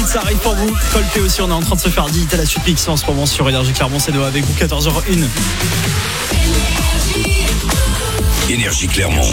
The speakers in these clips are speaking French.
ça arrive pour vous. Colté aussi, on est en train de se faire dit à la suite mix en ce moment sur Énergie Clermont, c'est Noah avec vous, 14h01. Énergie Clermont.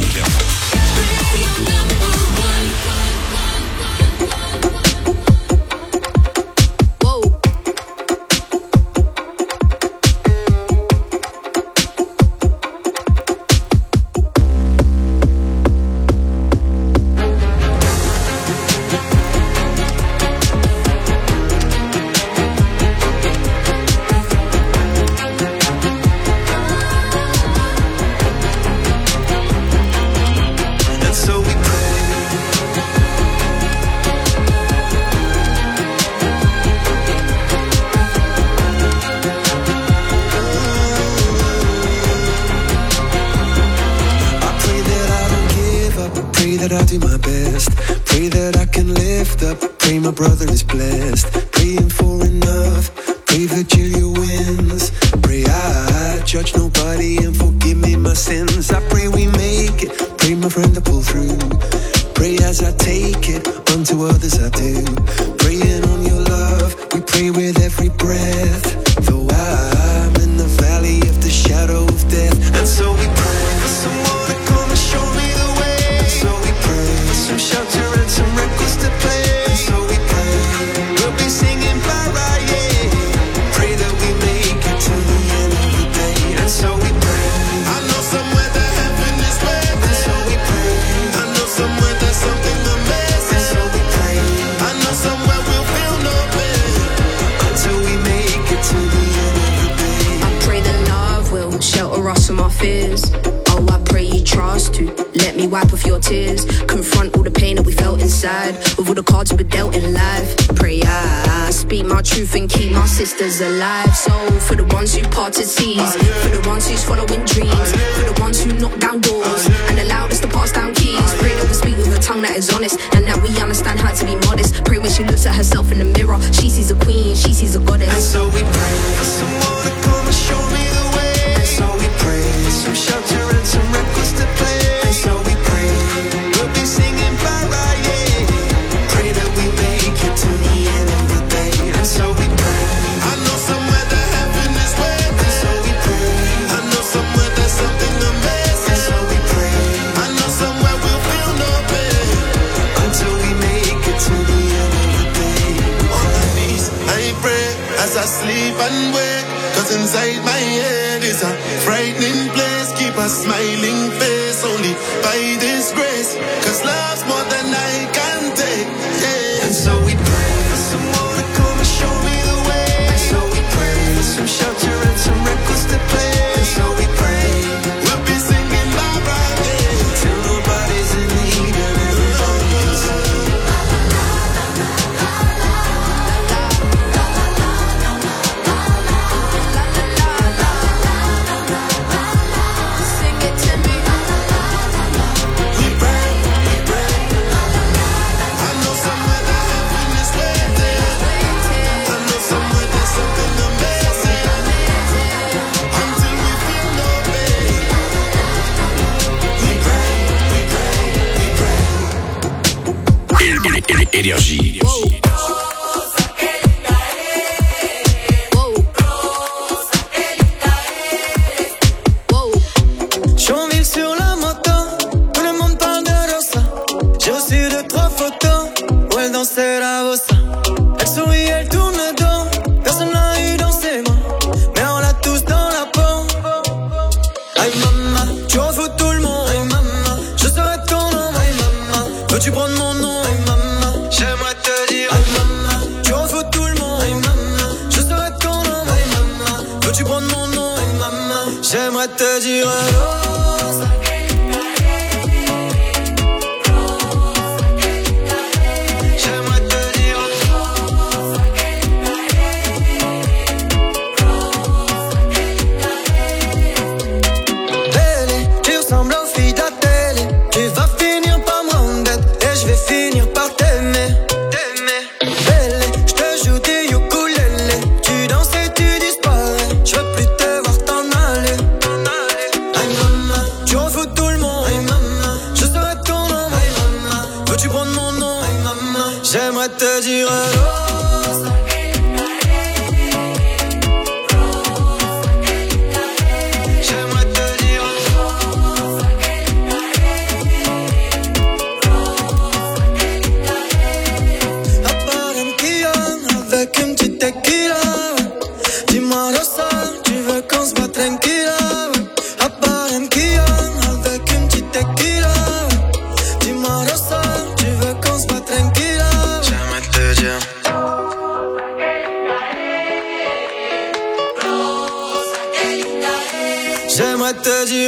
My brother is blessed, praying for enough. Pray Virgilia wins. Pray I judge nobody and forgive me my sins. I pray we make it. Pray my friend to pull through. Pray as I take it, unto others I do. Praying on your love, we pray with every breath. Though I'm in the valley of the shadow of death, and so we pray for someone to come and show me the way. And so we pray for some shelter and some records to play. Oh, I pray you trust to let me wipe off your tears. Confront all the pain that we felt inside, with all the cards we were dealt in life. Pray I speak my truth and keep my sisters alive. So for the ones who parted seas, for the ones who's following dreams, for the ones who knock down doors and allowed us to pass down keys. Pray that we speak with a tongue that is honest and that we understand how to be modest. Pray when she looks at herself in the mirror, she sees a queen, she sees a goddess. And so we pray for someone to come and show me the way. And so we pray for some shelter and some records to play. And so we pray we'll be singing bye-bye, yeah. Pray that we make it to the end of the day. And so we pray. I know somewhere that heaven is waiting. And so we pray. I know somewhere there's something amazing. And so we pray. I know somewhere we'll feel no pain until we make it to the end of the day. On my knees, I pray as I sleep and wake. 'Cause inside my head is a frightening place. Keep a smiling face only by this grace. 'Cause love's more than I can take, yeah. And so we pray for someone to come and show me the way. And so we pray for some shelter and some records to play. And so we pray we'll be singing bye-bye, yeah, till nobody's in need and everybody's Énergie. Chonville sur la moto, tout le monde parle de Rosa. J'ai reçu 2-3 photos où elle dansait la bossa. Elle sourit, elle tourne le dos, personne l'a eu dans ses mains, mais on l'a tous dans la peau. Aïe maman, tu en fous tout le monde. Aïe maman, je serai ton nom. Aïe maman, veux-tu prendre mon nom? Aïe maman, j'aimerais te dire. Aïe maman, tu en fous tout le monde. Aïe maman, je serai ton nom. Aïe maman, veux-tu prendre mon nom? Aïe maman, j'aimerais te dire. J'aimerais te dire hello. J'aimerais te dire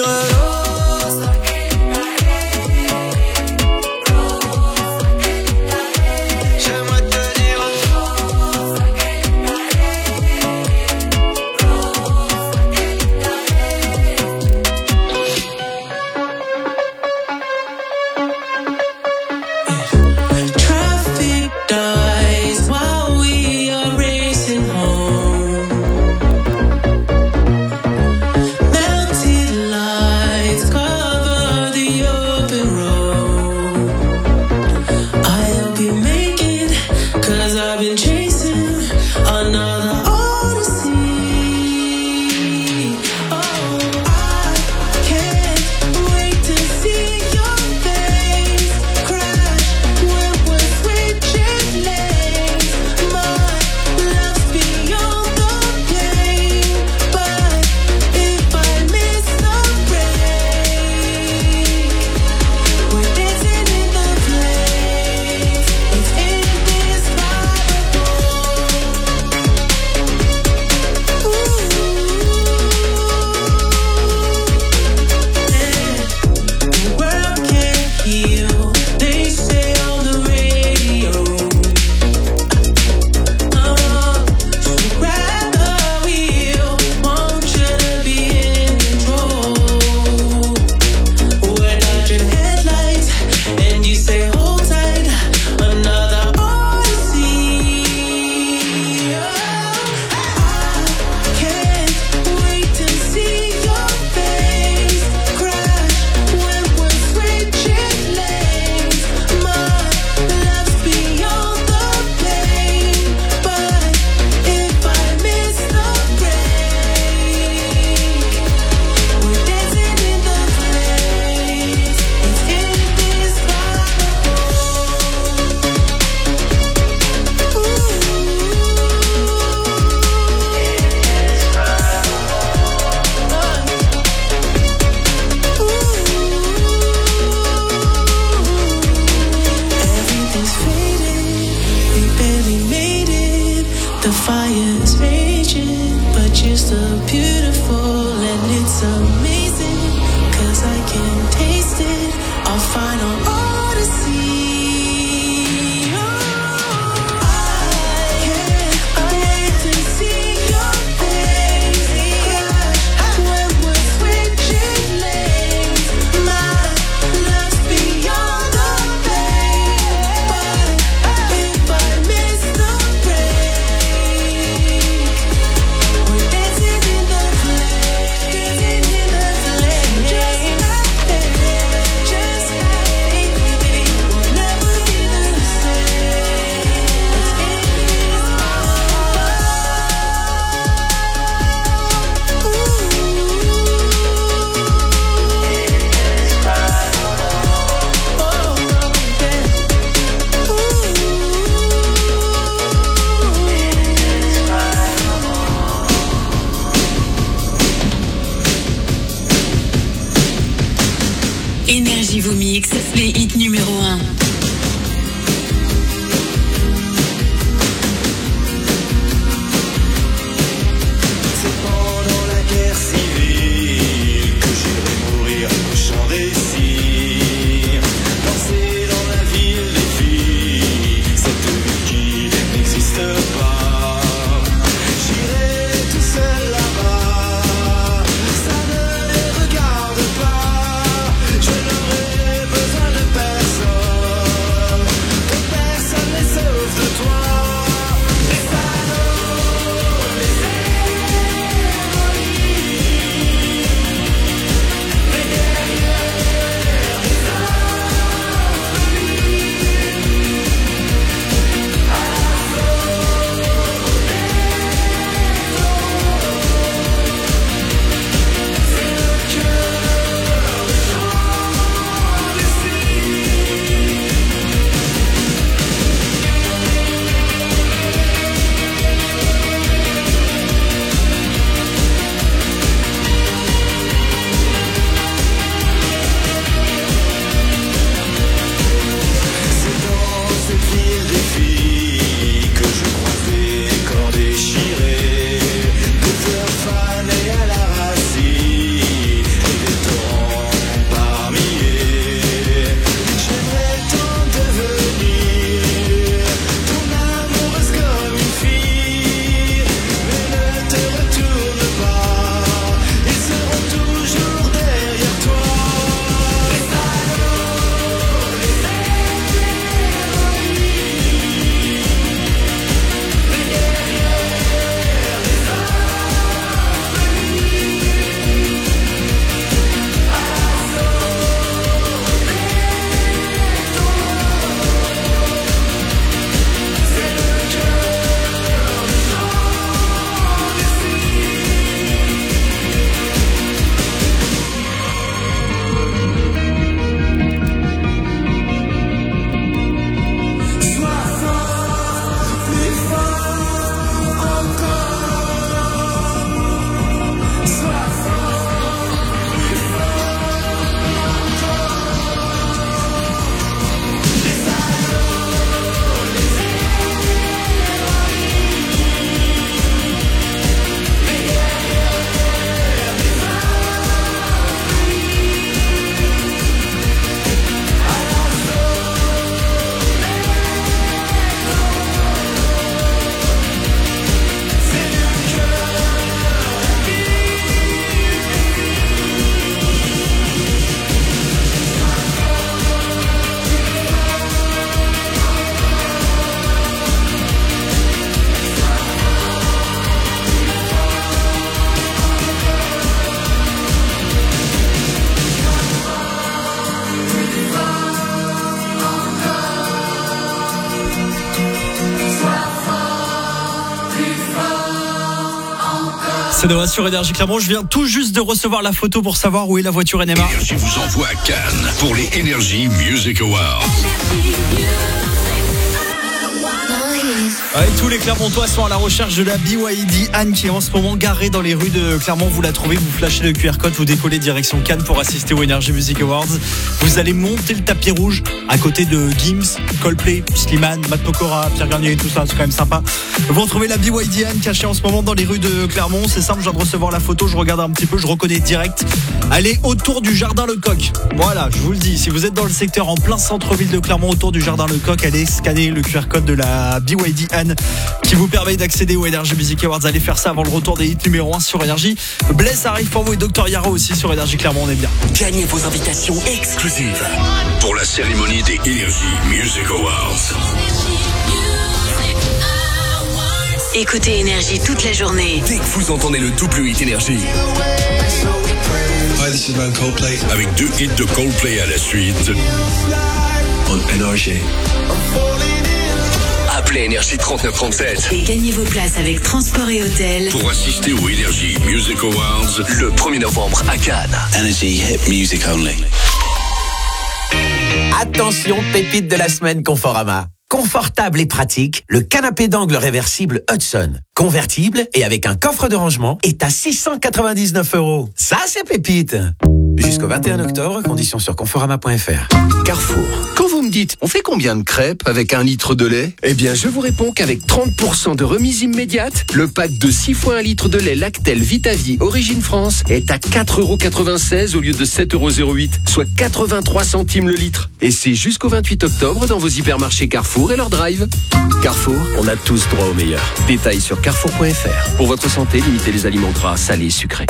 Énergie vous mix, les hits numéro 1. C'est pendant la guerre civile que j'irai mourir au champ des cires. Danser dans la ville des filles, cette vie qui n'existe pas. J'irai tout seul là-bas, ça ne les regarde pas. Je n'aurai besoin de personne. C'est Noah sur Énergie Clermont. Je viens tout juste de recevoir la photo pour savoir où est la voiture NMA. Énergie vous envoie à Cannes pour les Energy Music Awards. Ouais, tous les Clermontois sont à la recherche de la BYD Anne qui est en ce moment garée dans les rues de Clermont. Vous la trouvez, vous flashez le QR code, vous décollez direction Cannes pour assister aux Energy Music Awards. Vous allez monter le tapis rouge à côté de Gims, Coldplay, Slimane, Matt Pokora, Pierre Garnier et tout ça, c'est quand même sympa. Vous retrouvez la BYD Anne cachée en ce moment dans les rues de Clermont. C'est simple, je viens de recevoir la photo, je regarde un petit peu, je reconnais direct. Elle est autour du Jardin Lecoq. Voilà, je vous le dis, si vous êtes dans le secteur en plein centre-ville de Clermont, autour du Jardin Lecoq, allez scanner le QR code de la BYD Anne qui vous permet d'accéder aux Energy Music Awards. Allez faire ça avant le retour des hits numéro 1 sur Énergie. Bless arrive pour vous et Dr Yaro aussi sur Énergie Clermont, on est bien. Gagnez vos invitations exclusives Pour la cérémonie des Energy Music Awards. Écoutez Énergie toute la journée. dès que vous entendez le double hit Énergie. Hi, this is man Coldplay Avec 2 hits de Coldplay à la suite. on Énergie. Appelez Énergie 3937 Et gagnez vos places avec transport et hôtel. Pour assister aux Energy Music Awards. le 1er novembre à Cannes. Energy Hit Music Only. Attention, pépite de la semaine Conforama. Confortable et pratique, le canapé d'angle réversible Hudson, convertible et avec un coffre de rangement, est à 699 €. Ça, c'est pépite. Jusqu'au 21 octobre, conditions sur conforama.fr. Carrefour. Quand vous me dites, on fait combien de crêpes avec 1 litre de lait? Eh bien, je vous réponds qu'avec 30% de remise immédiate, le pack de 6 fois 1 litre de lait Lactel Vitavie Origine France est à 4,96 € au lieu de 7,08 €, soit 83 centimes le litre. Et c'est jusqu'au 28 octobre dans vos hypermarchés Carrefour et leur drive. Carrefour, on a tous droit au meilleur. Détails sur carrefour.fr. Pour votre santé, limitez les aliments gras, salés, sucrés.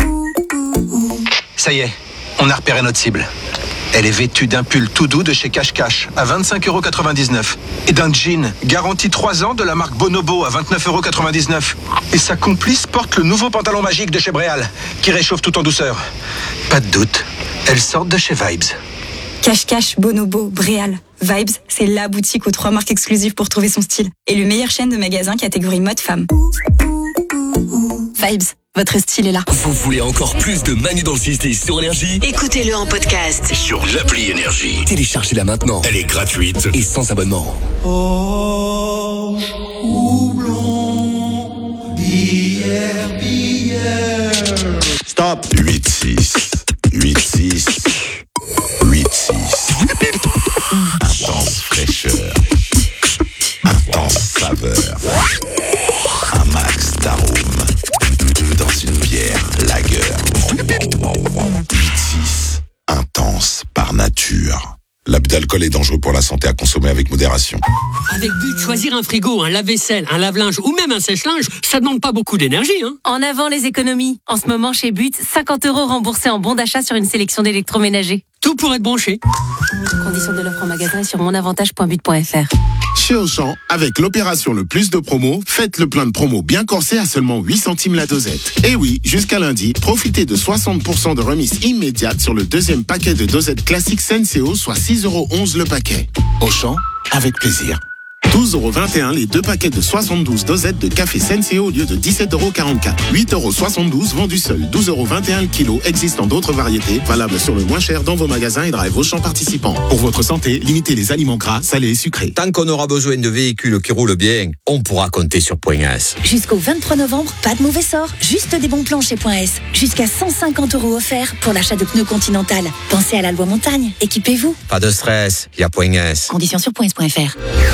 Ça y est, on a repéré notre cible. Elle est vêtue d'un pull tout doux de chez Cash Cash à 25,99 € et d'un jean garanti 3 ans de la marque Bonobo à 29,99 €. Et sa complice porte le nouveau pantalon magique de chez Bréal qui réchauffe tout en douceur. Pas de doute, elles sortent de chez Vibes. Cash Cash, Bonobo, Bréal. Vibes, c'est la boutique aux 3 marques exclusives pour trouver son style. Et le meilleure chaîne de magasins catégorie mode femme. Vibes, votre style est là. Vous voulez encore plus de Manu dans le 6-10 sur Énergie? Écoutez-le en podcast. Sur l'appli Énergie. Téléchargez-la maintenant. Elle est gratuite. Et sans abonnement. Stop. 8-6. 8-6. 8-6. Intense fraîcheur. Intense saveur. Un max d'arôme. Dans une bière lager. 8-6. Intense par nature. L'abus d'alcool est dangereux pour la santé, à consommer avec modération. Avec but, choisir un frigo, un lave-vaisselle, un lave-linge ou même un sèche-linge, ça demande pas beaucoup d'énergie, hein. En avant les économies. En ce moment chez But, 50 € remboursés en bon d'achat sur une sélection d'électroménagers. Tout pour être branché. Conditions de l'offre en magasin et sur monavantage.but.fr. Chez Auchan, avec l'opération Le Plus de Promo, faites le plein de promo bien corsé à seulement 8 centimes la dosette. Et oui, jusqu'à lundi, profitez de 60% de remise immédiate sur le deuxième paquet de dosettes classiques Senseo, soit 6,11 € le paquet. Auchan, avec plaisir. 12,21 € les 2 paquets de 72 dosettes de café Senseo au lieu de 17,44 €. 8,72 € vendus seuls. 12,21 € le kilo. Existant d'autres variétés. Valable sur le moins cher dans vos magasins et drive Auchan participants. Pour votre santé, limitez les aliments gras, salés et sucrés. Tant qu'on aura besoin de véhicules qui roulent bien, on pourra compter sur Point S. Jusqu'au 23 novembre, pas de mauvais sort. Juste des bons plans chez Point S. Jusqu'à 150 € offerts pour l'achat de pneus Continental. Pensez à la loi montagne. Équipez-vous. Pas de stress, il y a Point S. Conditions sur points.fr.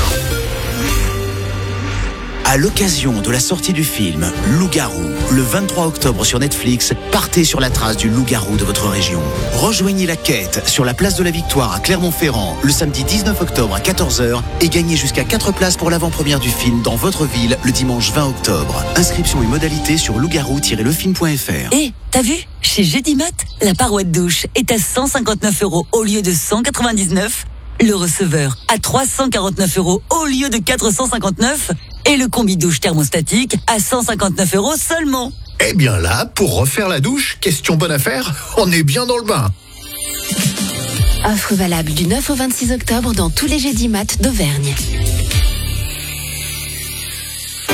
À l'occasion de la sortie du film Loup-garou, le 23 octobre sur Netflix, partez sur la trace du loup-garou de votre région. Rejoignez la quête sur la place de la Victoire à Clermont-Ferrand le samedi 19 octobre à 14 h et gagnez jusqu'à 4 places pour l'avant-première du film dans votre ville le dimanche 20 octobre. Inscription et modalités sur loup-garou-lefilm.fr. Eh, t'as vu? Chez Gédimat, la paroi de douche est à 159 € au lieu de 199. Le receveur à 349 € au lieu de 459. Et le combi douche thermostatique à 159 € seulement. Eh bien là, pour refaire la douche, question bonne affaire, on est bien dans le bain. Offre valable du 9 au 26 octobre dans tous les Gédimat d'Auvergne.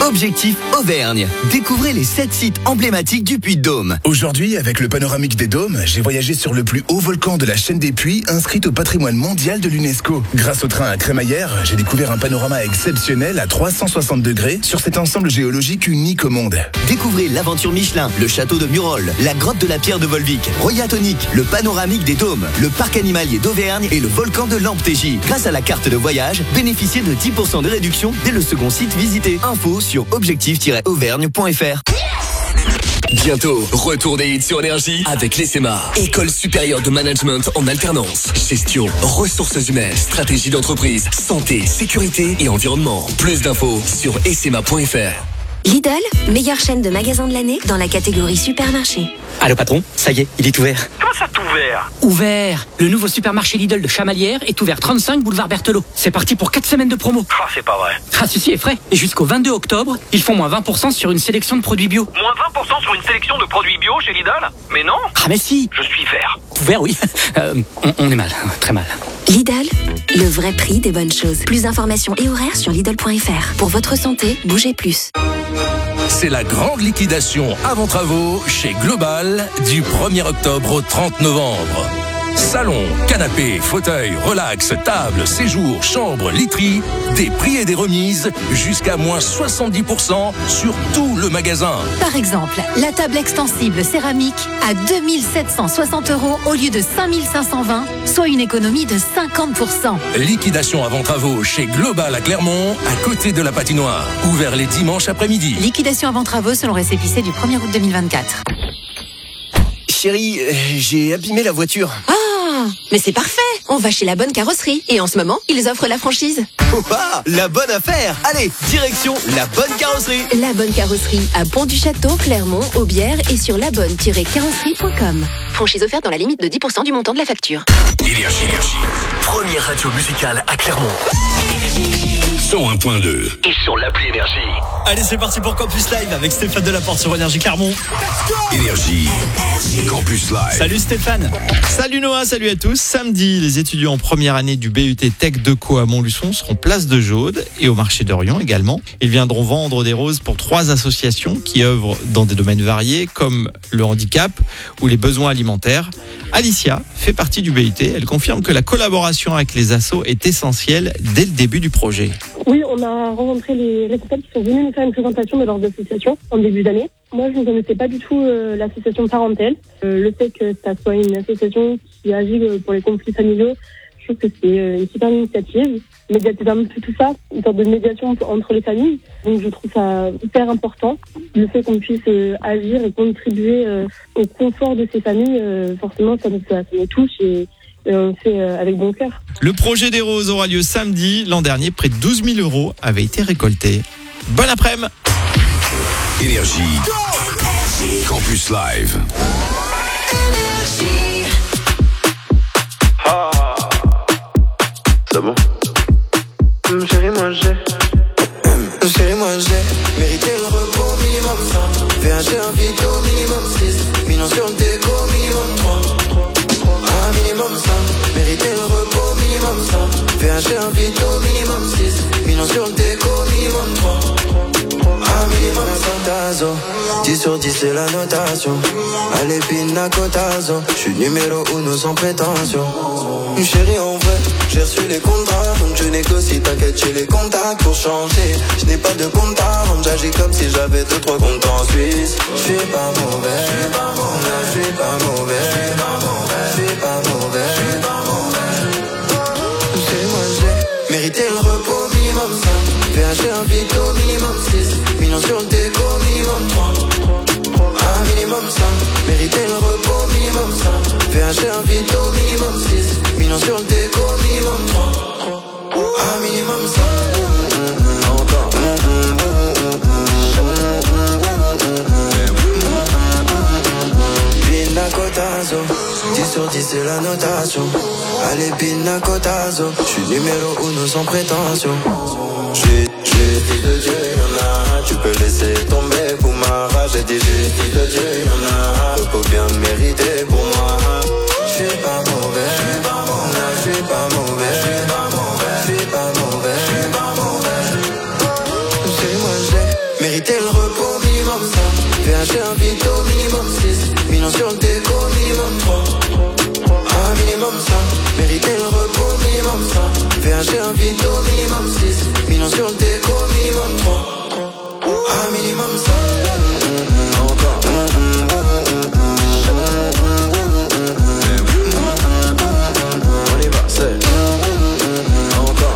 Objectif Auvergne. Découvrez les 7 sites emblématiques du Puy-de-Dôme. Aujourd'hui, avec le panoramique des Dômes, j'ai voyagé sur le plus haut volcan de la chaîne des Puys, inscrite au patrimoine mondial de l'UNESCO. Grâce au train à crémaillère, j'ai découvert un panorama exceptionnel à 360 degrés sur cet ensemble géologique unique au monde. Découvrez l'aventure Michelin, le château de Murol, la grotte de la pierre de Volvic, Royatonic, le panoramique des Dômes, le parc animalier d'Auvergne et le volcan de Lamptégy. Grâce à la carte de voyage, bénéficiez de 10% de réduction dès le second site visité. Info sur objectif-auvergne.fr. Bientôt, retour des hits sur Énergie avec l'ESSEMA, École supérieure de management en alternance. Gestion, ressources humaines, stratégie d'entreprise, santé, sécurité et environnement. Plus d'infos sur essema.fr. Lidl, meilleure chaîne de magasins de l'année dans la catégorie supermarché. Allô patron, ça y est, il est ouvert. Comment ça t'ouvert? Ouvert. Le nouveau supermarché Lidl de Chamalières est ouvert 35 boulevard Berthelot. C'est parti pour 4 semaines de promo. Ah, c'est pas vrai. Ah si, est frais. Et jusqu'au 22 octobre, ils font moins 20% sur une sélection de produits bio. Moins 20% sur une sélection de produits bio chez Lidl? Mais non. Ah mais si. Je suis vert. Ouvert, oui. On est mal, très mal. Lidl, le vrai prix des bonnes choses. Plus d'informations et horaires sur Lidl.fr. Pour votre santé, bougez plus. C'est la grande liquidation avant travaux chez Global du 1er octobre au 30 novembre. Salon, canapé, fauteuil, relax, table, séjour, chambre, literie, des prix et des remises jusqu'à moins 70% sur tout le magasin. Par exemple, la table extensible céramique à 2760 € au lieu de 5520, soit une économie de 50%. Liquidation avant travaux chez Global à Clermont, à côté de la patinoire. Ouvert les dimanches après-midi. Liquidation avant travaux selon récépissé du 1er août 2024. Chérie, j'ai abîmé la voiture. Ah, mais c'est parfait. On va chez La Bonne Carrosserie. Et en ce moment, ils offrent la franchise. Oh, ah, la bonne affaire. Allez, direction La Bonne Carrosserie. La Bonne Carrosserie à Pont-du-Château, Clermont, Aubière et sur labonne-carrosserie.com. Franchise offerte dans la limite de 10% du montant de la facture. Énergie. Première radio musicale à Clermont. 101.2. Et sur l'appli Énergie. Allez, c'est parti pour Campus Live avec Stéphane Delaporte sur Énergie Clermont. Énergie. Campus Live. Salut Stéphane. Salut Noah, salut à tous. Samedi, les étudiants en première année du BUT Tech Deco à Montluçon seront place de Jaude et au marché d'Orient également. Ils viendront vendre des roses pour 3 associations qui œuvrent dans des domaines variés comme le handicap ou les besoins alimentaires. Alicia fait partie du BUT. Elle confirme que la collaboration avec les assos est essentielle dès le début du projet. Oui, on a rencontré les responsables qui sont venus nous faire une présentation de leurs associations en début d'année. Moi, je ne connaissais pas du tout l'association Parentèle. Le fait que ça soit une association qui agit pour les conflits familiaux, je trouve que c'est une super initiative. Médiatiser un peu tout ça, une sorte de médiation entre les familles. Donc je trouve ça hyper important. Le fait qu'on puisse agir et contribuer au confort de ces familles, forcément, ça nous touche et on fait avec bon cœur. Le projet des roses aura lieu samedi. L'an dernier, près de 12 000 € avaient été récoltés. Bon après-midi. Énergie. Campus Live. Ah. C'est bon. Chérie, moi j'ai mérité le repos minimum 100. VHG un vito minimum 6. Millions sur le déco minimum 3. Un minimum 100. Mérité le repos minimum 100. VHG un vito minimum 6. Millions sur le déco minimum 3. Un minimum 100 tazo. 10 sur 10 c'est la notation. Allez pina cotazo. J'suis numéro 1 sans prétention. Chérie en vrai, j'ai reçu les contrats. Donc je négocie, t'inquiète, j'ai les contacts pour changer. Je n'ai pas de compte à rendre, j'agis comme si j'avais 2-3 comptes en Suisse. Je suis pas mauvais, je suis pas mauvais, je suis pas mauvais, je suis pas mauvais. Moi j'ai mérité le repos minimum 5. VHG un vito minimum 6. Millions sur le déco minimum 3. Un minimum 5. Mérité le repos minimum 5. VHG un vito minimum 6. Millions sur le déco minimum 3. Un minimum 5. Pina cotazo. 10 sur 10 c'est la notation. Allez pina cotazo. J'suis numéro 1 sans prétention. J'ai dit de Dieu y'en a. Tu peux laisser tomber pour ma rage. J'ai dit de Dieu y'en a. Faut bien mériter pour moi. J'suis pas mauvais, j'suis pas mauvais, j'suis pas mauvais, j'suis pas mauvais, j'suis pas mauvais, j'suis pas mauvais. Moi j'ai chercher un vito minimum 6. Millions sur le déco, minimum 3. Ah, minimum ça. Mériter le repos, minimum ça. VH un vito, minimum 6. Millions sur le déco, minimum 3. Ah, minimum ça. Encore. On y va, c'est encore.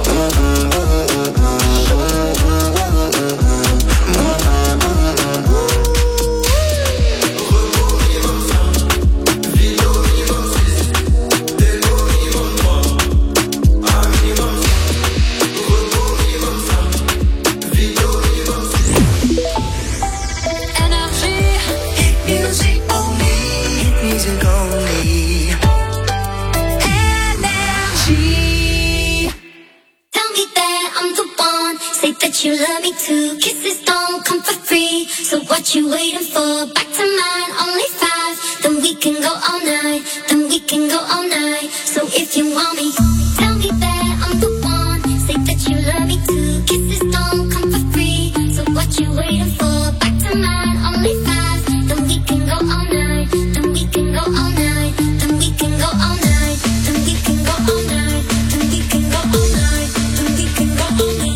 You love me too, kisses don't come for free. So what you waiting for? Back to mine, only 5. Then we can go all night, then we can go all night. So if you want me, tell me that I'm the one. Say that you love me too, kisses don't come for free. So what you waiting for? Back to mine, only 5. Then we can go all night, then we can go all night, then we can go all night, then we can go all night, then we can go all night, then we can go all night.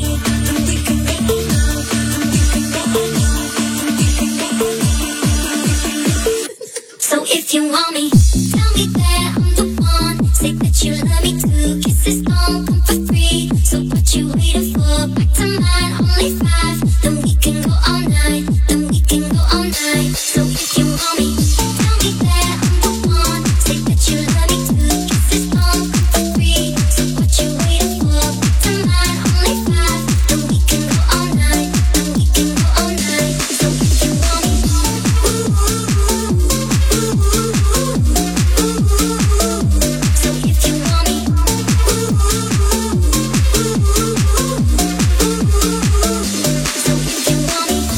So if you want me, tell me that I'm the one. Say that you love me too, kisses don't come for free. So what you waiting for? Back to mine, only 5. Then we can go all night, then we can go all night. So if you want me, tell me that I'm the one. Say that you love me too, kisses don't come for free. So what you waiting for? Back to mine, only 5. Then we can go all night, then we can go all night. So if you want me, so if you want me, so if you want me.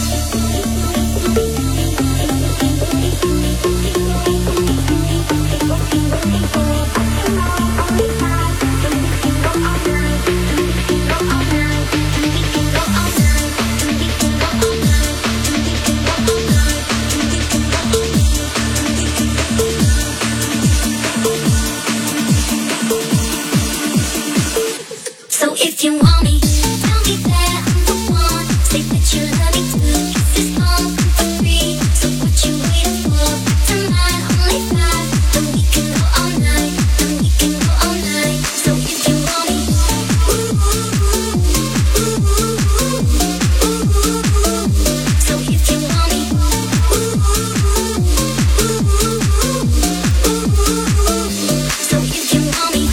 So if you want me, tell me that I'm the one. Say that you love me too, kisses don't come for free. So what you waiting for? Back to mine, only 5. Then we can go all night, then we can go all night. So if you want me, so if you want me, so if you want me.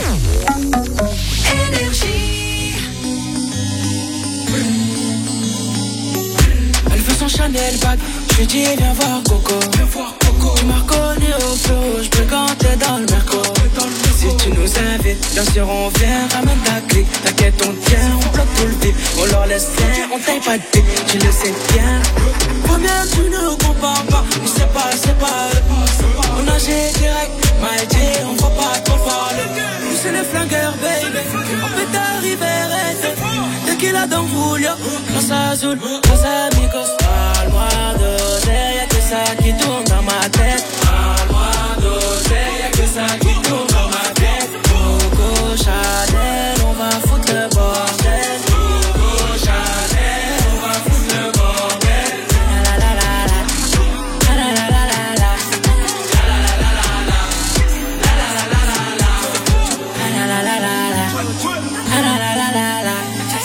Elle veut son Chanel bag, je lui dis viens voir Coco. Tu m'as reconnu au feu rouge, plus quand t'es dans le merco. Si tu nous invites, bien sûr on vient, ramène ta clique. T'inquiète on tient, on bloque tout le vide. On leur laisse faire, on taille pas de pique, tu le sais bien. Combien tu ne compares pas, mais c'est pas eux. On nage direct, my G, on va pas trop parler. Nous c'est les flingueurs baby, on peut t'arriver resté. Tequila Don Julio, Casa Azul, Casa Amigos. Parle-moi d'oseille, y'a que ça qui tourne dans ma tête. Parle-moi d'oseille, y'a que ça qui tourne dans ma tête. Coco Chanel, on va foutre le bordel. Coco Chanel, on va foutre le bordel. La la la la la, la la la la la, la la la la la, la la la la la, la la la la la, la la la la la la.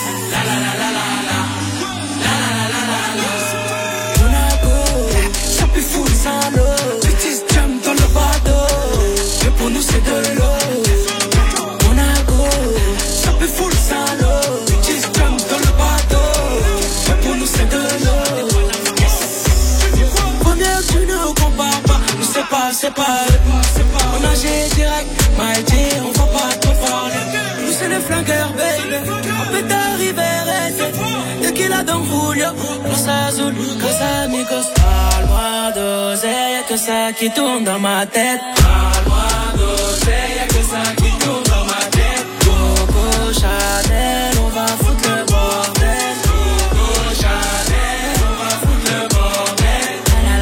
Pour nous c'est de l'eau. Monaco, ça peut full sans l'eau. Bitches jump dans le bateau. Mais pour nous c'est de l'eau. Première tu ne compares pas. Nous c'est pas eux. On nage direct, my G, on va pas trop parler. Nous c'est les flingueurs baby, on peut t'arriver resté. Tequila Don Julio, Casa Azul, Casa Amigos. Parle-moi d'oseille, y'a que ça qui tourne dans ma tête. Parle-moi d'oseille, y'a que ça qui tourne dans ma tête. Coco Chanel, on va foutre le bordel. Coco Chanel, on va foutre le bordel. La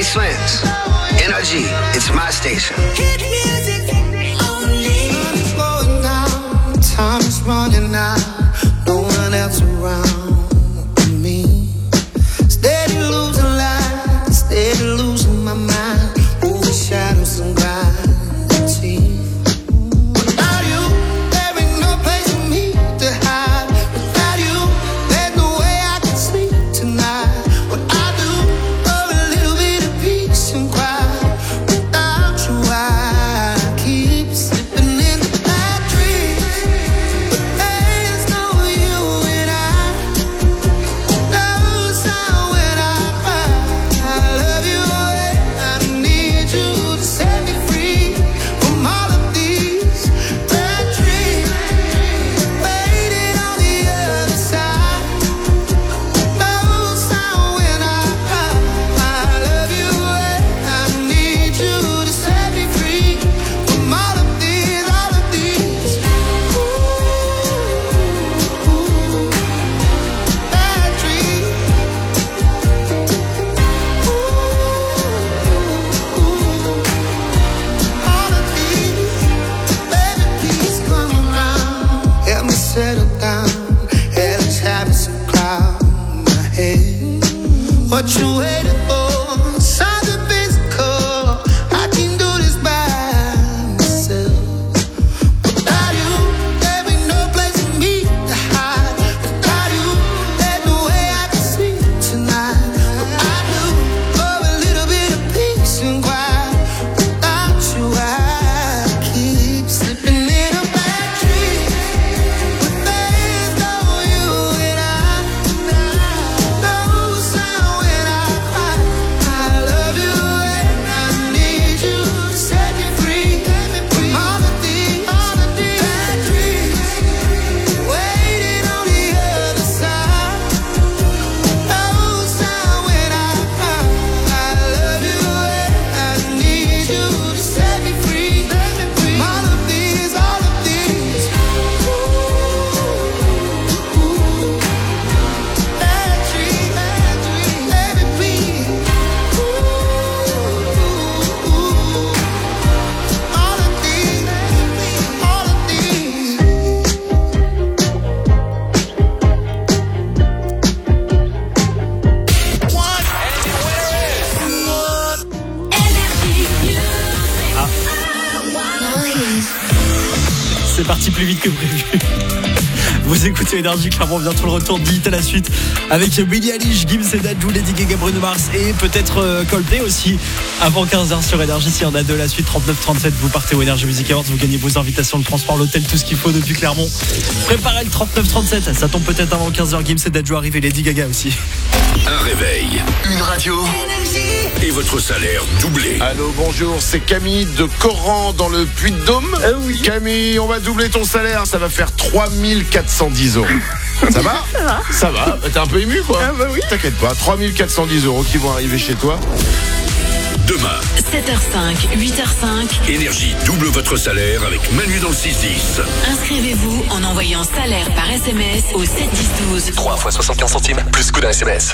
Slims. NRG, it's my station. Time is running out, no one else around me. Steady losing light, steady losing my mind. Over shadows and gravity. Without you, there ain't no place for me to hide. Without you, there's no way I can sleep tonight. What I do for a little bit of peace and quiet. Without you, I keep slipping in the bad dreams. There's no you and I. No sound when I cry. I love you and I need you to set me free from all of these bad dreams. Waiting on the other side. No sound when I cry. I love you and I need you to set me free from all of these bad dreams. All of these, baby, please come around. Help me settle down. Hell is having some cloud in my head. What you waiting for? Something physical. I can do this by myself. Without you, there ain't no place for me to hide. Without you, there's no way I can sleep tonight. What I do for a little bit of peace and quiet. Without you, I keep slipping in a bad dream. But there's no you and I. No sound when I cry. I love you and I need you to set me free from all of these bad dreams. Waiting on the other side. No sound when I cry. I love you and I need you to set me free from all of these bad dreams. Baby, please. All of these. C'est parti plus vite que prévu. Vous écoutez Énergie, clairement bientôt le retour d'Hit à la suite avec Billie Eilish, Gims et Dadju, Lady Gaga, Bruno Mars et peut-être Coldplay aussi avant 15h sur Énergie. S'il y en a deux la suite, 39-37, vous partez au Énergie Music Awards, vous gagnez vos invitations, le transport, l'hôtel, tout ce qu'il faut depuis Clermont. Préparez le 39-37, ça tombe peut-être avant 15h. Gims et Dadju arrivent et Lady Gaga aussi. Un réveil, une radio et votre salaire doublé. Allô, bonjour, c'est Camille de Coran dans le Puy-de-Dôme. Oui. Camille, on va doubler ton salaire, ça va faire 3410 €. Ça va? Ça va. T'es un peu ému, quoi? Ah bah oui. T'inquiète pas, 3410 € qui vont arriver chez toi. Demain, 7h05, 8h05. Énergie double votre salaire avec Manu dans le 6-10. Inscrivez-vous en envoyant salaire par SMS au 7-10-12. 3 fois 75 centimes, plus coût d'un SMS.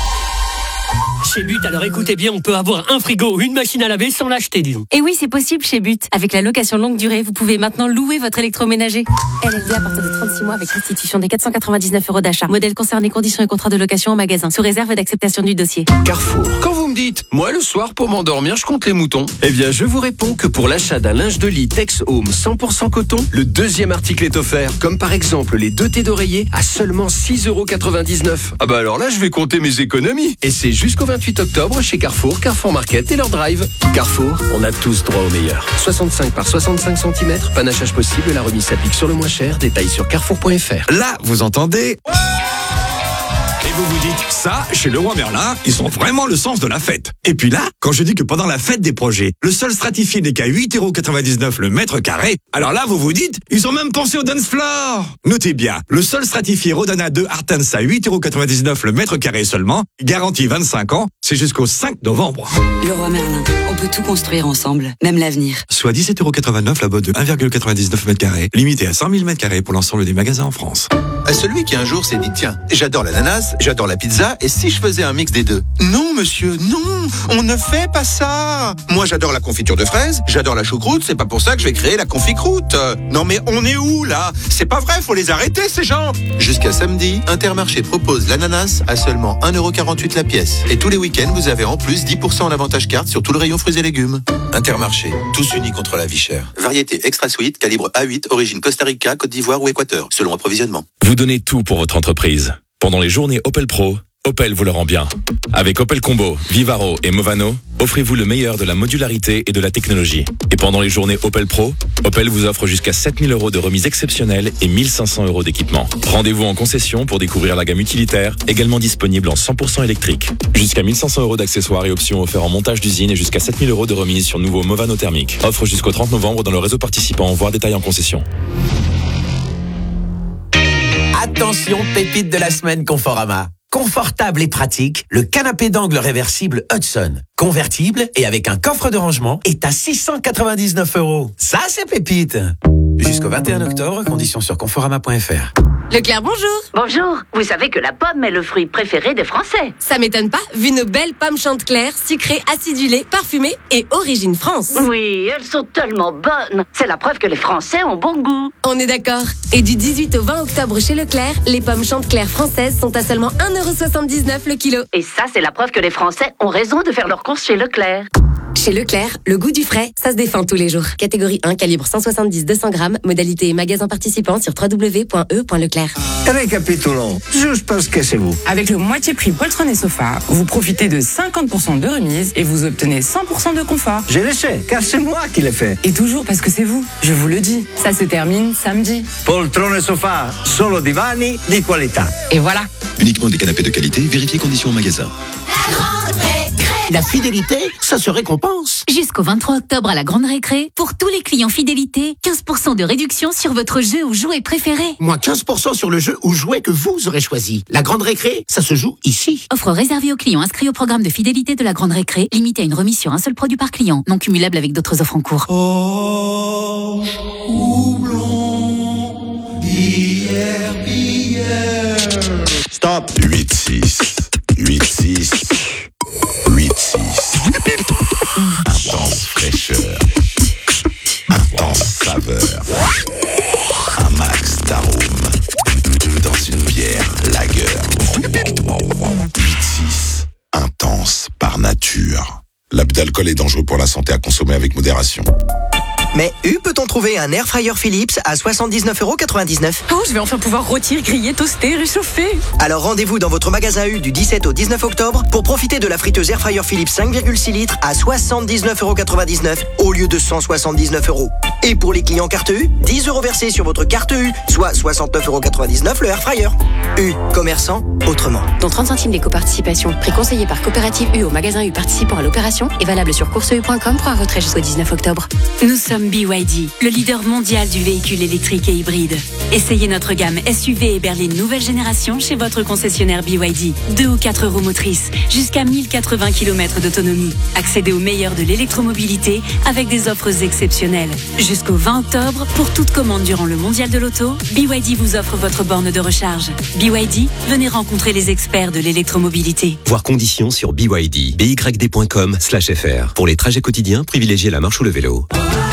Chez But, alors écoutez bien, on peut avoir un frigo, une machine à laver sans l'acheter, disons. Et oui, c'est possible chez But. Avec la location longue durée, vous pouvez maintenant louer votre électroménager. LLD à partir de 36 mois avec restitution des 499 € d'achat. Modèle concerné, conditions et contrats de location en magasin. Sous réserve d'acceptation du dossier. Carrefour. Quand vous me dites, moi le soir pour m'endormir, je compte les moutons. Eh bien, je vous réponds que pour l'achat d'un linge de lit Tex Home 100% coton, le deuxième article est offert. Comme par exemple les 2 thés d'oreiller à seulement 6,99 €. Ah bah alors là, je vais compter mes économies. Et c'est jusqu'au 28 octobre chez Carrefour, Carrefour Market et leur drive. Carrefour, on a tous droit au meilleur. 65 par 65 cm, panachage possible, la remise s'applique sur le moins cher. Détails sur carrefour.fr. Là, vous entendez? Et vous vous dites, ça, chez Leroy Merlin, ils ont vraiment le sens de la fête. Et puis là, quand je dis que pendant la fête des projets, le sol stratifié n'est qu'à 8,99 € le mètre carré, alors là, vous vous dites, ils ont même pensé au dance floor. Notez bien, le sol stratifié Rodana 2 Artensa 8,99 € le mètre carré seulement, garantie 25 ans, C'est jusqu'au 5 novembre. Leroy Merlin, on peut tout construire ensemble, même l'avenir. Soit 17,89 € la botte de 1,99 m², limité à 100 000 m² pour l'ensemble des magasins en France. À celui qui un jour s'est dit, tiens, j'adore l'ananas, j'adore la pizza, et si je faisais un mix des deux? Non, monsieur, non, on ne fait pas ça. Moi, j'adore la confiture de fraises, j'adore la choucroute, c'est pas pour ça que je vais créer la confit-croûte. Non mais on est où, là? C'est pas vrai, faut les arrêter, ces gens. Jusqu'à samedi, Intermarché propose l'ananas à seulement 1,48 € la pièce. Et tous les week-ends, vous avez en plus 10% en avantage carte sur tout le rayon fruits et légumes. Intermarché, tous unis contre la vie chère. Variété extra sweet, calibre A8, origine Costa Rica, Côte d'Ivoire ou Équateur, selon approvisionnement. Vous donnez tout pour votre entreprise. Pendant les journées Opel Pro, Opel vous le rend bien. Avec Opel Combo, Vivaro et Movano, offrez-vous le meilleur de la modularité et de la technologie. Et pendant les journées Opel Pro, Opel vous offre jusqu'à 7 000 € de remise exceptionnelle et 1 500 € d'équipement. Rendez-vous en concession pour découvrir la gamme utilitaire, également disponible en 100% électrique. Jusqu'à 1 500 € d'accessoires et options offerts en montage d'usine et jusqu'à 7 000 € de remise sur nouveau Movano thermique. Offre jusqu'au 30 novembre dans le réseau participant, voire détail en concession. Attention, pépite de la semaine Conforama. Confortable et pratique, le canapé d'angle réversible Hudson. Convertible et avec un coffre de rangement est à 699 €. Ça, c'est pépite. Jusqu'au 21 octobre, conditions sur conforama.fr. Leclerc, bonjour. Bonjour. Vous savez que la pomme est le fruit préféré des Français. Ça m'étonne pas, vu nos belles pommes Chantecler, sucrées, acidulées, parfumées et origine France. Oui, elles sont tellement bonnes. C'est la preuve que les Français ont bon goût. On est d'accord. Et du 18 au 20 octobre chez Leclerc, les pommes Chantecler françaises sont à seulement 1,79 € le kilo. Et ça, c'est la preuve que les Français ont raison de faire leurs courses chez Leclerc. Chez Leclerc, le goût du frais, ça se défend tous les jours. Catégorie 1, calibre 170-200 grammes, modalité et magasin participant sur www.e.leclerc. Récapitulons, juste parce que c'est vous. Avec le moitié prix poltron et sofa, vous profitez de 50% de remise et vous obtenez 100% de confort. Je le sais, car c'est moi qui l'ai fait. Et toujours parce que c'est vous, je vous le dis. Ça se termine samedi. Poltron et sofa, solo divani di qualità. Et voilà. Uniquement des canapés de qualité, vérifiez conditions en magasin. La fidélité, ça se récompense. Jusqu'au 23 octobre à la Grande Récré, pour tous les clients fidélité, 15% de réduction sur votre jeu ou jouet préféré. Moins 15% sur le jeu ou jouet que vous aurez choisi. La Grande Récré, ça se joue ici. Offre réservée aux clients inscrits au programme de fidélité de la Grande Récré, limité à une remise sur un seul produit par client, non cumulable avec d'autres offres en cours. Oh, houblon, hier. Stop. 8-6. 8-6. 8-6. Intense fraîcheur. Intense saveur. Un max d'arôme. Dans une bière lager. 8-6. Intense par nature. L'abus d'alcool est dangereux pour la santé, à consommer avec modération. Mais peut-on trouver un air fryer Philips à 79,99 €? Oh, je vais enfin pouvoir rôtir, griller, toaster, réchauffer. Alors rendez-vous dans votre magasin U du 17 au 19 octobre pour profiter de la friteuse air fryer Philips 5,6 litres à 79,99 € au lieu de 179 €. Et pour les clients carte U, 10 € versés sur votre carte U, soit 69,99 € le air fryer. U, commerçant autrement. Dont 30 centimes d'éco-participation. Prix conseillé par Coopérative U au magasin U participant à l'opération et valable sur courseu.com pour un retrait jusqu'au 19 octobre. Nous sommes BYD, le leader mondial du véhicule électrique et hybride. Essayez notre gamme SUV et berline nouvelle génération chez votre concessionnaire BYD. 2 ou 4 roues motrices, jusqu'à 1080 km d'autonomie. Accédez au meilleur de l'électromobilité avec des offres exceptionnelles. Jusqu'au 20 octobre, pour toute commande durant le mondial de l'auto, BYD vous offre votre borne de recharge. BYD, venez rencontrer les experts de l'électromobilité. Voir conditions sur BYD, byd.com/fr. Pour les trajets quotidiens, privilégiez la marche ou le vélo.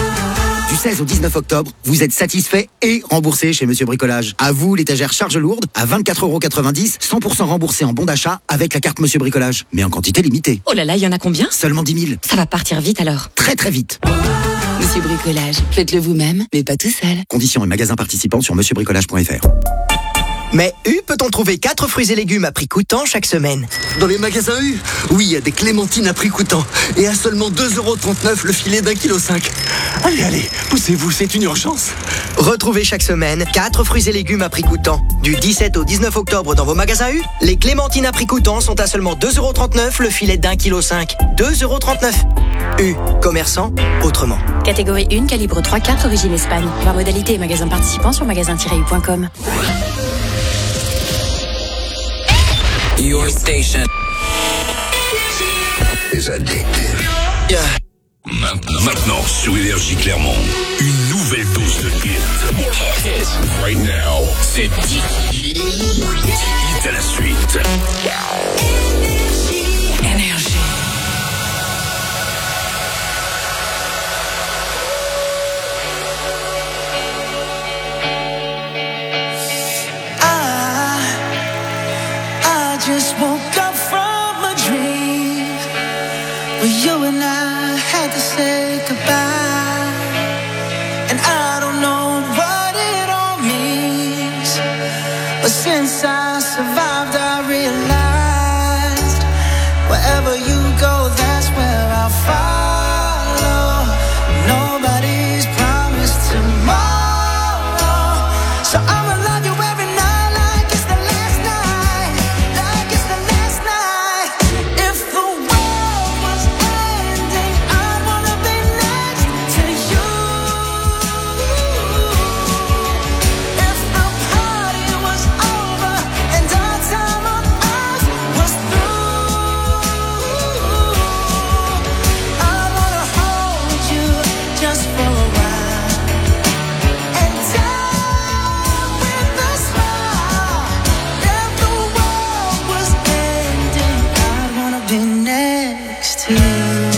Du 16 au 19 octobre, vous êtes satisfait et remboursé chez Monsieur Bricolage. À vous, l'étagère charge lourde à 24,90 €, 100% remboursé en bon d'achat avec la carte Monsieur Bricolage. Mais en quantité limitée. Oh là là, il y en a combien? Seulement 10 000. Ça va partir vite alors. Très très vite. Monsieur Bricolage, faites-le vous-même, mais pas tout seul. Conditions et magasins participants sur monsieurbricolage.fr. Mais peut-on trouver 4 fruits et légumes à prix coûtant chaque semaine? Dans les magasins U, oui, il y a des clémentines à prix coûtant. Et à seulement 2,39 € le filet d'1,5 kg. Allez, poussez-vous, c'est une urgence. Retrouvez chaque semaine 4 fruits et légumes à prix coûtant. Du 17 au 19 octobre dans vos magasins U, les clémentines à prix coûtant sont à seulement 2,39 € le filet d'1,5 kg. 2,39 €. U, commerçant autrement. Catégorie 1, calibre 3/4, origine Espagne. Voir modalité et magasin participant sur magasin-u.com. Your station. Ces addictifs. Maintenant sur Énergie Clermont, une nouvelle dose de hit. Right now, c'est 10 hits à la suite. Énergie. I just woke up from a dream where you and I had to say goodbye, and I don't know what it all means, but since I survived I realized wherever you go, that's where I'll follow. Nobody's promised tomorrow, so I'ma love you every night like it's the last night, like it's the last night. If the world was ending, I'd wanna be next to you. If the party was over and our time on earth was through, I wanna hold you just for a while and die with a smile. If the world was ending, I'd wanna be next to you.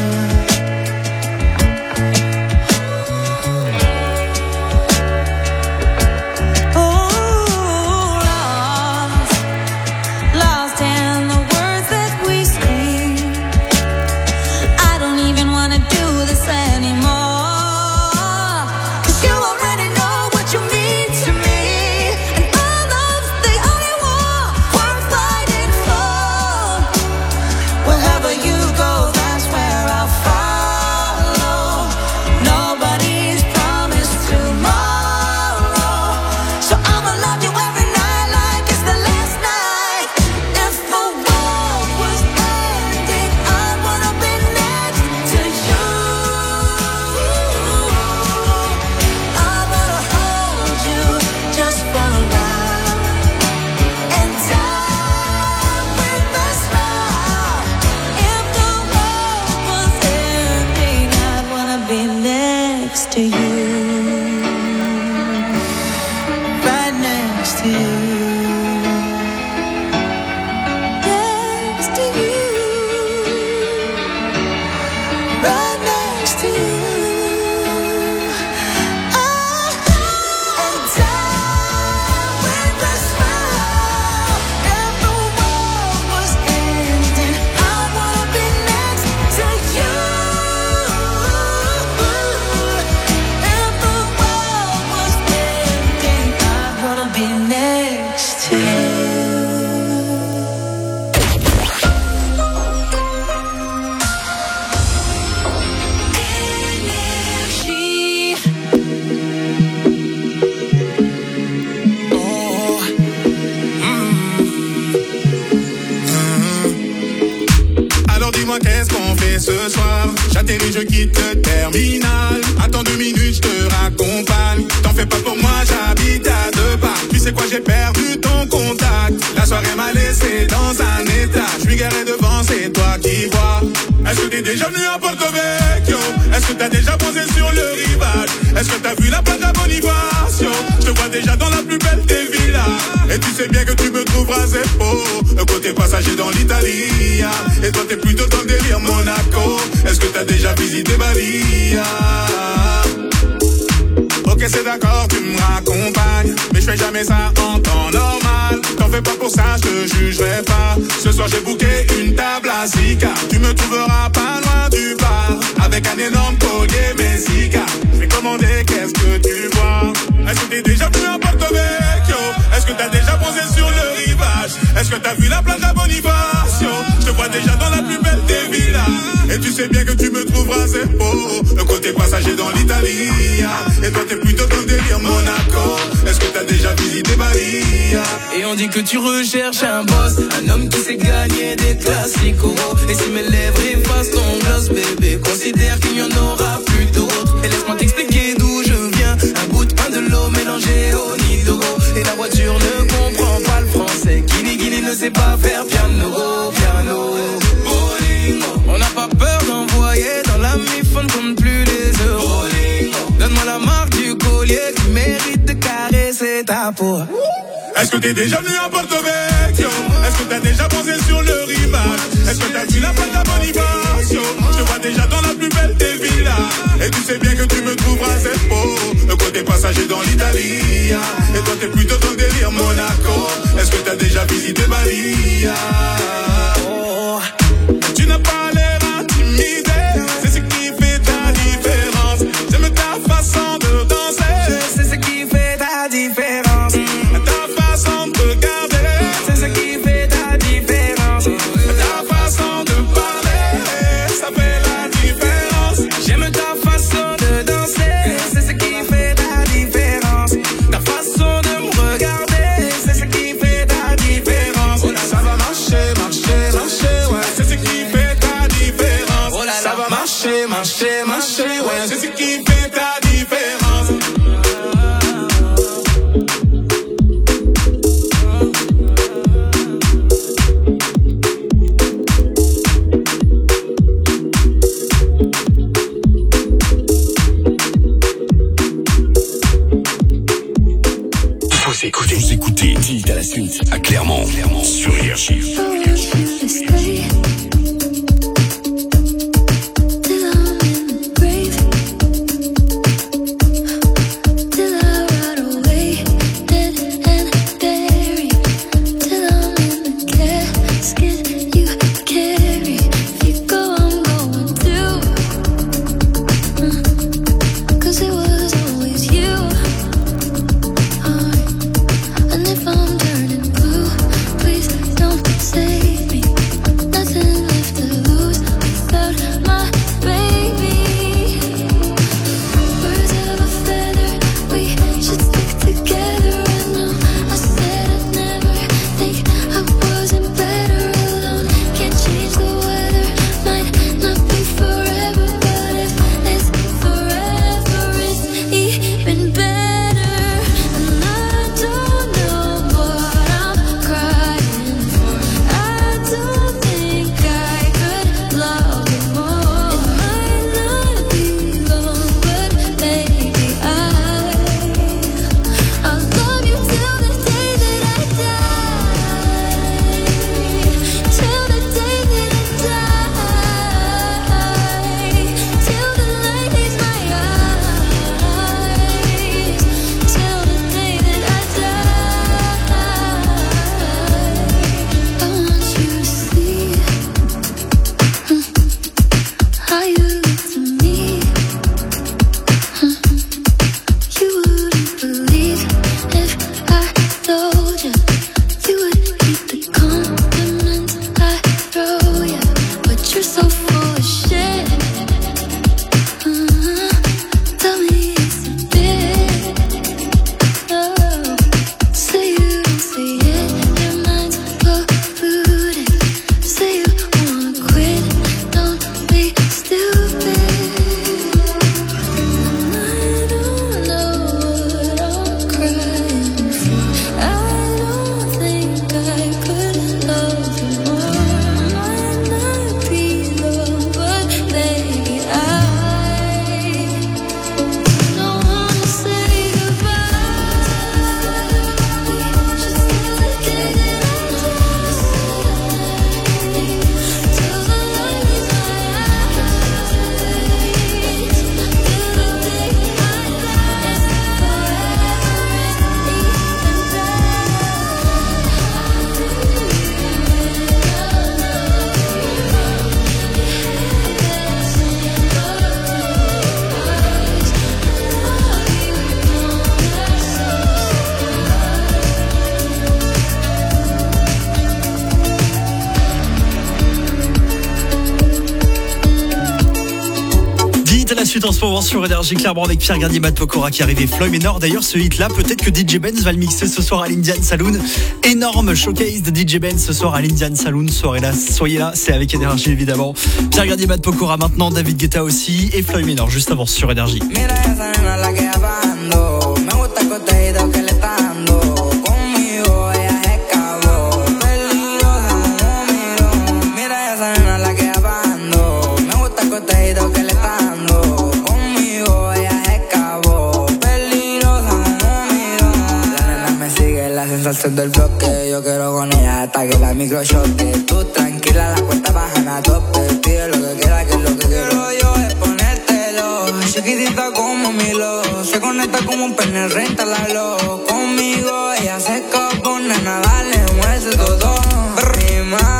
Lost in the words that we speak. I don't even wanna do this anymore, 'cause you already know what you mean to me, and our love's the only war worth fighting for. Wherever you go, that's where I'll follow. Nobody's promised tomorrow, so I'ma love you every night like it's the last night. If the world was ending, I'd wanna be next to you. I wanna hold you just for a while and die with a smile. If the world was ending, I'd wanna be next to you, Right next to you. next to you, Right next to you. And die with a smile. If the world was ending, I wanna be next to you. If the world was ending, I wanna be next to you. Alors dis-moi qu'est-ce qu'on fait ce soir? J'atterris, je quitte le terminal. Attends 2 minutes, je te raccompagne. T'en fais pas pour moi, j'habite à 2 pas. Tu sais quoi, j'ai perdu ton contact. La soirée m'a laissé dans un état. Je suis garé devant, c'est toi qui vois. Est-ce que t'es déjà venu à Porto Vecchio? Est-ce que t'as déjà posé sur le rivage? Est-ce que t'as vu la plage à Bonifacio? Je te vois déjà dans la plus belle des villas. Et tu sais bien que tu me trouveras Zeppo, le côté passager dans l'Italie. Et toi t'es plutôt dans le délire Monaco. Est-ce que t'as déjà visité Bali? Ok c'est d'accord, tu me raccompagnes, mais je fais jamais ça en temps normal. T'en fais pas pour ça, je te jugerai pas. Ce soir j'ai booké une table à Zika. Tu me trouveras pas loin du bar, avec un énorme collier Messica. Je vais commander, qu'est-ce que tu vois? Est-ce que t'es déjà venu à Porto Vecchio? Est-ce que t'as déjà posé sur le rivage? Est-ce que t'as vu la plage à Bonifacio? Je te vois déjà dans la plus belle des villas. Et tu sais bien que tu me trouveras Zeppo, le côté passager dans l'Italie. Et toi t'es plutôt dans le délire Monaco. Est-ce que t'as déjà visité Bali? Et on dit que tu recherches un boss, un homme qui sait gagner des classicos. Et si mes lèvres effacent ton gloss, bébé, considère qu'il n'y en aura plus d'autres. Et laisse-moi t'expliquer d'où je viens. Un bout de pain, de l'eau mélangé au nid d'eau. Et la voiture ne comprend pas le français. Guili Guili ne sait sait pas faire piano, piano. On n'a pas peur d'envoyer dans la mi-fond, compte plus les euros. Donne-moi la marque du collier qui mérite de caresser ta peau. Est-ce que t'es déjà venu à Porto Vecchio? Est-ce que t'as déjà posé sur le rivage? Est-ce que t'as vu la plaque d'Abonibasio? Je te vois déjà dans la plus belle des villas. Et tu sais bien que tu me trouveras cette peau. Le côté passager dans l'Italie. Et toi t'es plutôt dans le délire Monaco. Est-ce que t'as déjà visité Bali? Oh. Tu n'as pas l'air intimidé. C'est ce qui fait ta différence. J'aime ta façon de danser. C'est ce qui fait ta différence. C'est ce qui fait ta différence. Ta façon de parler, ça fait la différence. J'aime ta façon de danser, c'est ce qui fait ta différence. Ta façon de me regarder, c'est ce qui fait ta différence. Oh là, ça va marcher, marcher, marcher, ouais. C'est ce qui fait ta différence. Oh là, ça va marcher, marcher, marcher, ouais. C'est ce qui fait ta différence. Vous écoutez Tilt à la suite à Clermont sur Énergie. suite en ce moment sur Énergie Clermont avec Pierre Garnier, Matt Pokora qui arrive et Floyd Menor. D'ailleurs, ce hit-là, peut-être que DJ Benz va le mixer ce soir à l'Indian Saloon. Énorme showcase de DJ Benz ce soir à l'Indian Saloon. Soyez là, c'est avec Énergie évidemment. Pierre Garnier, Matt Pokora maintenant, David Guetta aussi et Floyd Menor juste avant sur Énergie. bajarse del bloque. Yo quiero con ella hasta que la micro choque. Tú tranquila, la cuenta bajan a tope. Pide lo que quiera, que es lo que quiero yo es ponértelo. Chiquitita como Milo, se conecta como un pene, réntalalo. Conmigo ella se escapó, nena, dale, muévese todo. Rima.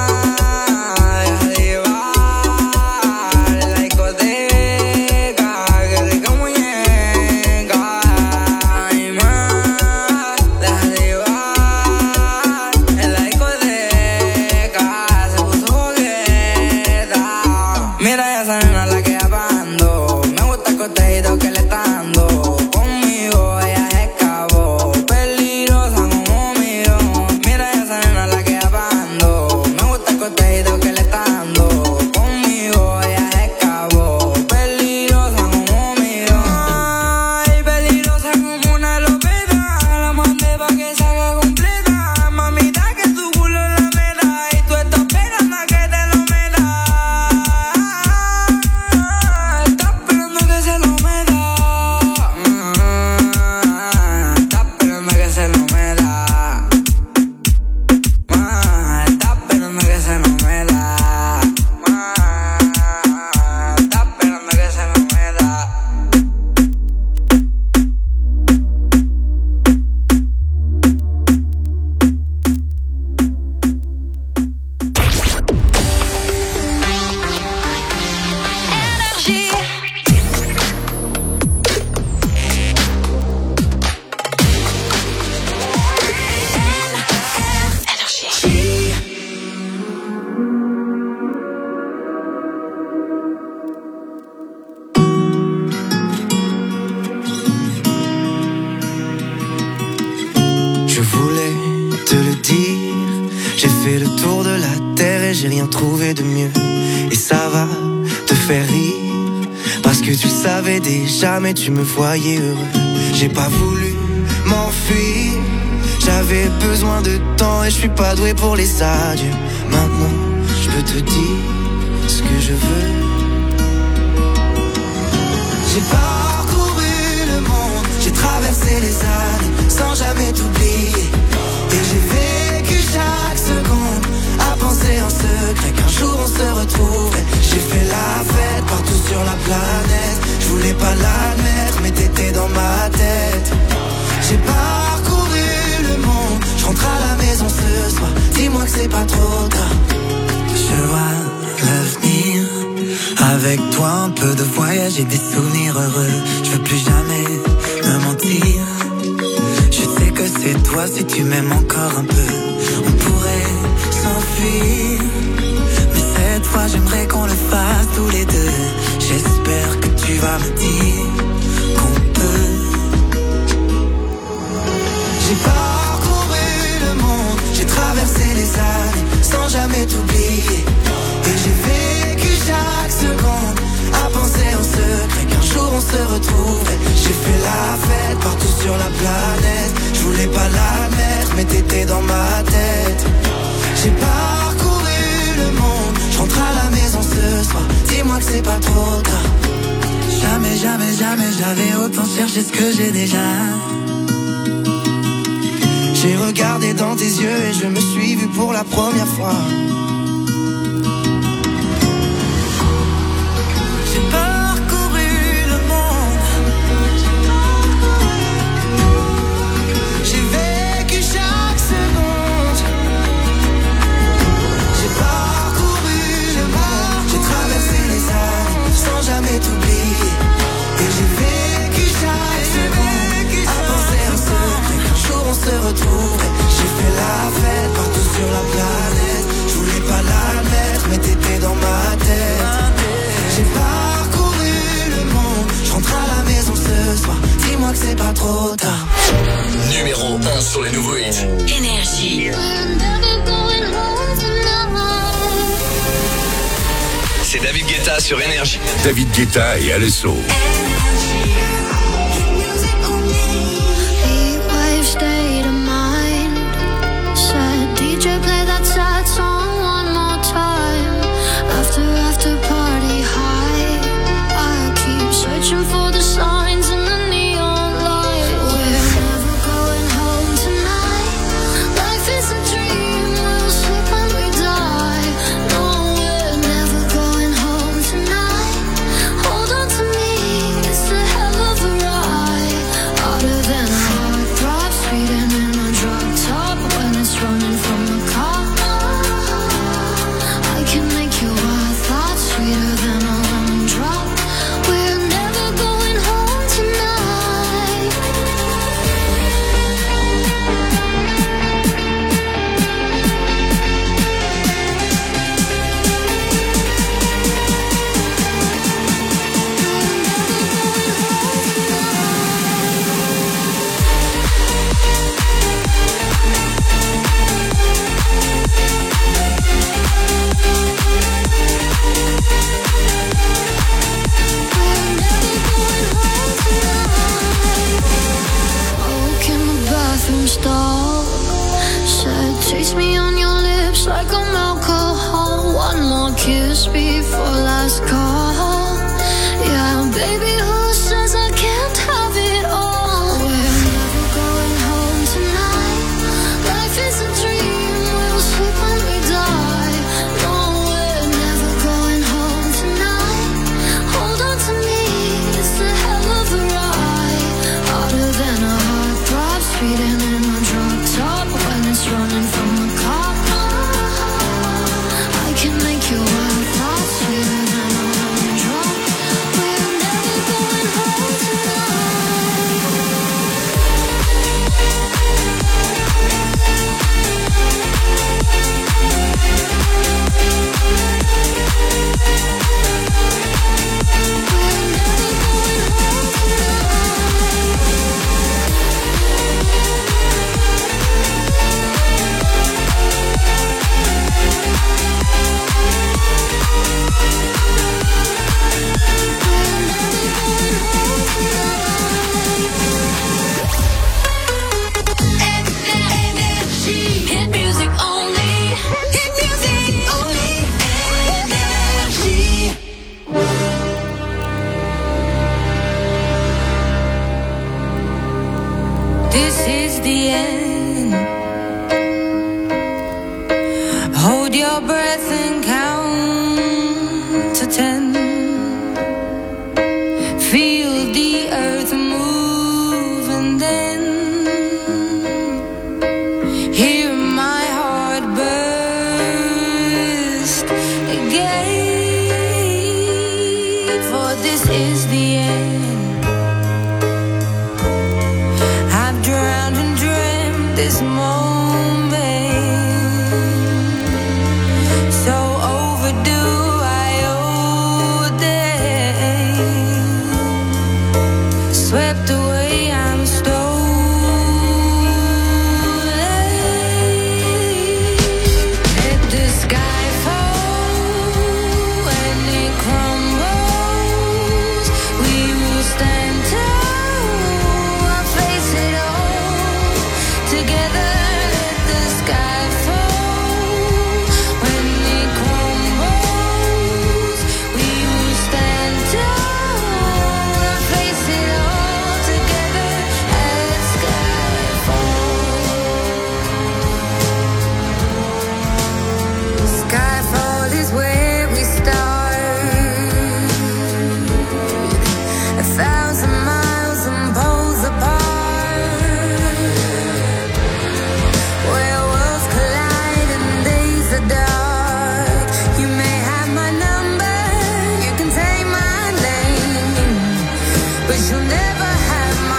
Jamais tu me voyais heureux. J'ai pas voulu m'enfuir. J'avais besoin de temps et je suis pas doué pour les adieux. Maintenant, je peux te dire ce que je veux. J'ai parcouru le monde, j'ai traversé les années sans jamais t'oublier. Et j'ai vécu chaque seconde à penser en secret qu'un jour on se retrouverait. J'ai fait la fête partout sur la planète. Je voulais pas l'admettre, mais t'étais dans ma tête. J'ai parcouru le monde, je rentre à la maison ce soir. Dis-moi que c'est pas trop tard. Je vois l'avenir avec toi, un peu de voyage et des souvenirs heureux. Je veux plus jamais me mentir. Je sais que c'est toi si tu m'aimes encore un peu. On pourrait s'enfuir, mais cette fois j'aimerais qu'on le fasse tous les deux. J'espère que tu vas me dire qu'on peut. J'ai parcouru le monde, j'ai traversé les années sans jamais t'oublier. Et j'ai vécu chaque seconde à penser en secret qu'un jour on se retrouverait. J'ai fait la fête partout sur la planète. Je voulais pas l'admettre, mais t'étais dans ma tête. J'ai parcouru le monde, je rentre à la maison ce soir. Dis-moi que c'est pas trop tard. Jamais, jamais, jamais j'avais autant cherché ce que j'ai déjà. J'ai regardé dans tes yeux et je me suis vu pour la première fois. J'ai parcouru le monde. J'ai vécu chaque seconde. J'ai parcouru le monde. J'ai traversé les années sans jamais t'oublier. Et j'ai vécu chaque seconde à penser en secret qu'un jour on se retrouverait. J'ai fait la fête partout sur la planète. Je voulais pas l'admettre, mais t'étais dans ma tête. J'ai parcouru le monde, je rentre à la maison ce soir. Dis-moi que c'est pas trop tard. Numéro 1 sur les nouveaux hits. Énergie. C'est David Guetta sur Énergie. David Guetta et Alesso. State of mind. Said DJ play that sad song one more time. After party high. I keep searching for the signs in the neon light. We're never going home tonight. must be for last call. Yeah, baby, who says I can't have it all? We're never going home tonight. Life is a dream, we'll sleep when we die. No, we're never going home tonight. Hold on to me, it's a hell of a ride. Harder than a heartthrob, speeding in a drop top when it's running from a cop. I can make your wild thoughts sweeter than a lemon drop. We're never going home Hit music only. Hit music only. Energy. This is the end. Hold your breath and count to 10. Feel the earth move and then hear my heart burst again. For this is the end. I've drowned and dreamt this moment, so overdue I owe them. Swept away, I'm let the sky fall when it crumbles. We will stand tall, I'll face it all together. Let the sky fall when it crumbles. We will stand tall, I'll face it all together. Let sky Skyfall is where we start. 1,000 miles and poles apart, where worlds collide and days are dark. You may have my number, you can take my name, but you'll never have my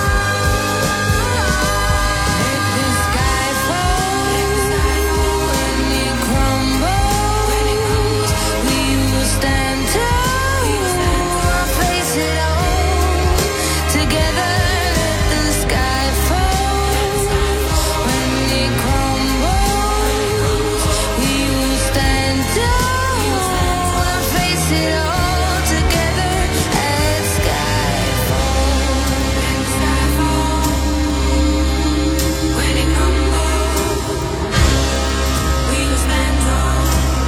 heart. Let the sky fall when it crumbles. We will stand tall, I'll face it all together. Let the sky fall when it crumbles. We will stand tall, I'll face it all together. Let sky fall when it crumbles. We will stand tall.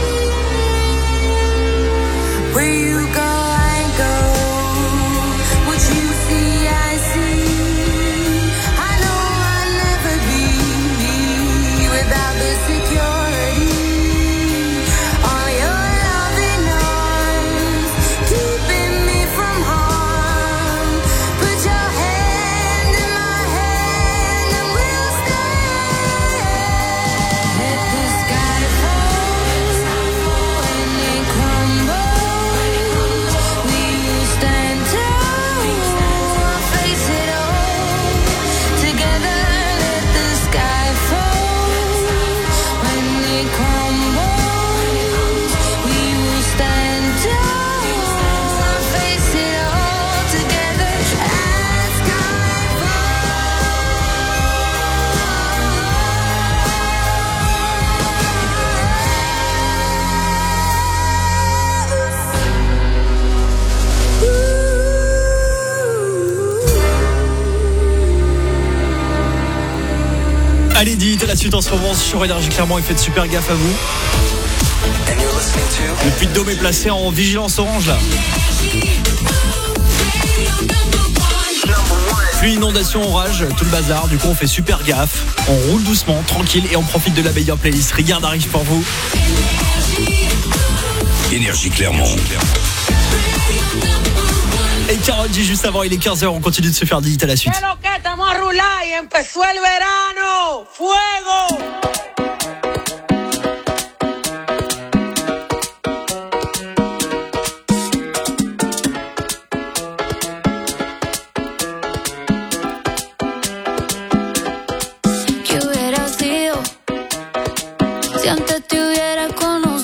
Where you go, I go. What you see, I see. I know I'll never be without the security. All your loving arms keeping me from harm. Put your hand in my hand and we'll stand. Let the sky fall when it crumbles. We will stand tall, I'll face it all together. Let the sky fall when it crumbles. We will stand tall, I'll face it all together. Let sky Allez, dites la suite en ce moment sur Énergie. Clairement, et faites super gaffe à vous. Le Puy-de-Dôme est placé en vigilance orange là. Pluie, inondation, orage, tout le bazar. Du coup, on fait super gaffe. On roule doucement, tranquille et on profite de la meilleure playlist. Regarde arrive pour vous. Énergie Clermont. Et Karol dit juste avant, il est 15h, on continue de se faire des hits à la suite. Estamos a rular y empezó el verano. ¡Fuego!